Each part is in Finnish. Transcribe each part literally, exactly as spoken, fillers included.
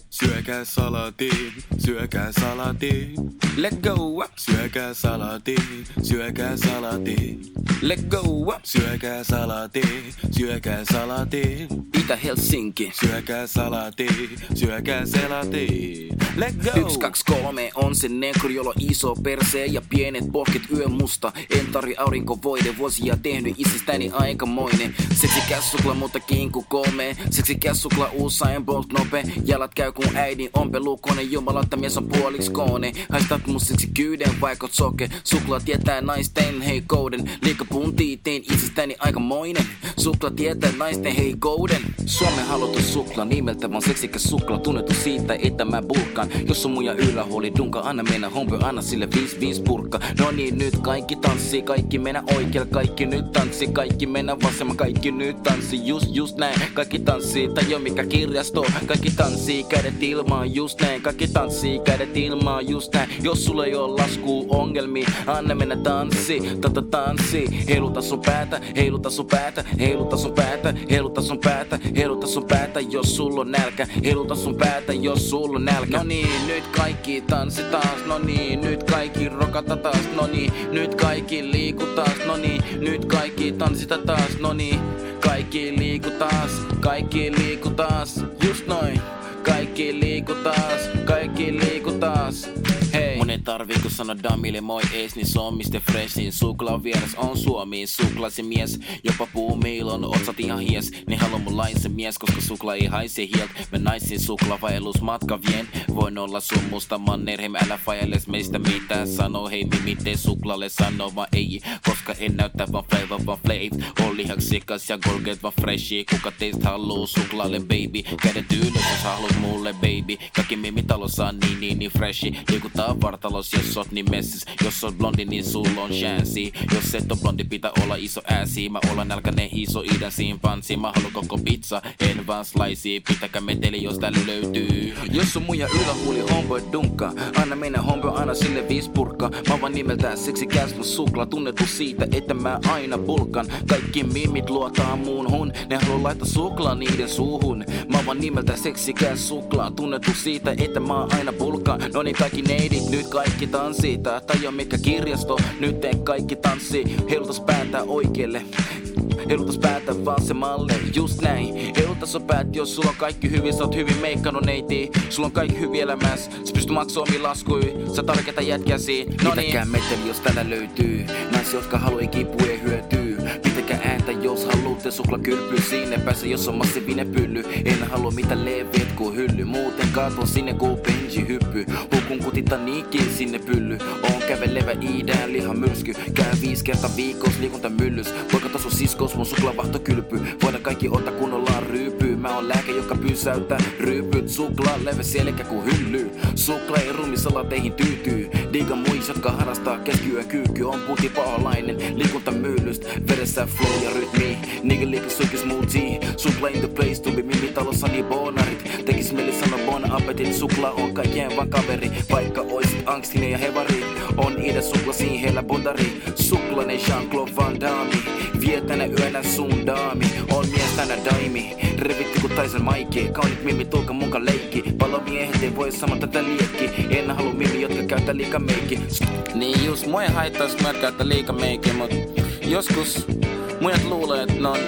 Syökää salatiin, syökää salatiin. Let go. Syökää salatiin, syökää salatiin. Let go. Syökää salatiin, syökää salatiin. Itä-Helsinki. Syökää salatiin, syökää salatiin. Let go. Yksi, kaksi, kolme on se negro, jolla iso persee ja pienet pohket yö musta. En tarvi aurinkovoide, vuosia tehnyt isistäni aikamoinen. Seksikäs sukla, mutta kinku kolme. Seksikäs sukla, Usain Bolt nope. Jalat käy kun äidin ompelukone. Jumalatta mies on puoliks koone. Haistat mun seksikyyden vaikka soke. Sukla tietää naisten heikouden. Liikapuntii tein itsestäni aikamoinen. Sukla tietää naisten heikouden. Suomen haluton sukla, nimeltä vaan seksikäs sukla. Tunnettu siitä, että mä bulkkaan. Jos on muja ylähuoli, dunka anna mennä hompe, anna sille viis viis purkka. No niin, nyt kaikki tanssii, kaikki mennä oikealla, kaikki nyt tanssi, kaikki mennä vasemmalla, kaikki nyt tanssi, just just näin. Kaikki tanssii, tai jo mikä kirjasto, kaikki tanssii, kädet ilmaan, just näin. Kaikki tanssii, kädet ilmaan, just näin. Jos sulla ei oo laskuu ongelmia, anna mennä tanssi, tata tanssi. Heiluta sun päätä, heiluta sun päätä, heiluta sun päätä, heiluta sun päätä, heiluta sun päätä, jos sulla on nälkä. Heiluta sun päätä, jos sulla on nälkä. No niin, nyt kaikki tanssi taas, no niin, nyt kaikki rokata taas, no niin, nyt kaikki liiku taas, no niin, nyt kaikki tanssita taas, no niin, kaikki liiku taas, kaikki liiku taas, just noin, kaikki liiku taas, kaikki liiku taas. Hei. Monen tarvii kun sano damille moi ees, niin se on mister Freshin. Suklaan vieras on Suomi, suklaasi mies. Jopa puumiilon, otsat ihan hies. Niin haluan mun laisen mies, koska sukla ei haise hielt. Mä naisin suklaavaellus matka vien. Voin olla sun musta mannerheim, älä fajalles meistä mitään sano. Hei niin miten suklalle sanoo vaan ei, koska en näytä vaan flavor vaan flav. On lihaksikas ja Colgate vaan freshi. Kuka teistä haluu suklaalle baby? Kädet ylös jos haluut mulle baby. Kaikki mimi talossa on niin niin niin freshi. Liikutaan vartalos jos oot niin messis. Jos oot blondi niin sulla on chanssi. Jos et on blondi pitää olla iso ääsi. Mä olla nälkänen iso idän simpansi. Mä haluun koko pizza, en vaan slicea. Pitäkää meteli jos täällä löytyy. Jos on muja ylähuuli homeboy dunkka. Anna mennä homeboy, anna sille viis purkka. Mä vaan nimeltään seksikäs mun sukla. Tunnettu siitä että mä aina bulkan. Kaikki mimit luotaa muunhun. Ne haluu laittaa suklaa niiden suuhun. Mä vaan nimeltään seksikäs sukla. Tunnettu siitä että mä aina bulkan. No niin kaikki neidit, nyt kaikki tanssii. Tää tajua mikä kirjasto, nyt ei kaikki tanssii. Heilutas päätä oikeelle, heilutas päätä vasemmalle, just näin. Heilutas on päät, jos sulla on kaikki hyvin, sä oot hyvin meikkannut neiti. Sulla on kaikki hyvin elämässä, sä pystyt maksaa omiin laskui. Sä tarkeeta jätkäsi, no niin. Pitäkää meteli jos täällä löytyy. Naisia jotka haluu kipuja hyötyy. Pitäkää ääntä jos haluutte, sukla kylpyy sinne päässä jos on massiivinen pylly. En halua mitä leveet ku hylly, muuten katon sinne ku Benji hyppy. Hukun kutita niikin sinne pylly. On kävelevä idän liha myrsky. Käy viisi kertaa viikos liikunta myllys. Poika taso siskos mun suklavahto kylpy. Voidaan kaikki ottaa kun ollaan ryypyy. Mä oon lääke joka pysäyttää ryypyt. Suklaa leve selkä ku hylly. Sukla ei rumisalateihin tyytyy. Diga muis jotka harrastaa keskiyön kyykky. On puti paholainen liikunta myllyst. Veressä flow ja rytmi. Nigga liikas suikis smoothie. Sukla in the place to be mimi talossa niin bonarit. Tekis mieli sano bon appetit. Sukla on kaikkien vaan kaveri. Vaikka oisit angstinen ja hevari. On ide sukla siin heillä bondari. Suklainen Jean-Claude Van Damme. Vie tänä yönä sun daami. On mies tänä daimi. Revitti ku Tyson Mikey. Kaunit mimi tulka munka leikki. Palomiehet ei voi saman tätä liekki. En halua mimi jotka käyttää liika meikki. Niin just mua ei haittais mä käyttää liika meikki. Mut joskus muijat luulee et ne on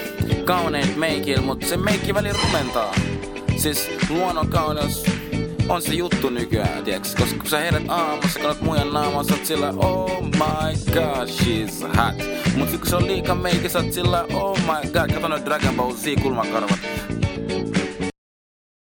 kauneet meikil. Mut se meikki väli rumentaa. Siis luonnon kauneus on se juttu nykyään, tiiäks? Koska kun sä herät aamussa, katsot muijan naamaa, sä oot sillä oh my god, she's hot. Mut sit kun se on liika meikki, sä oot sillä oh my god, kato noin Dragon Ball Z kulmakarvat.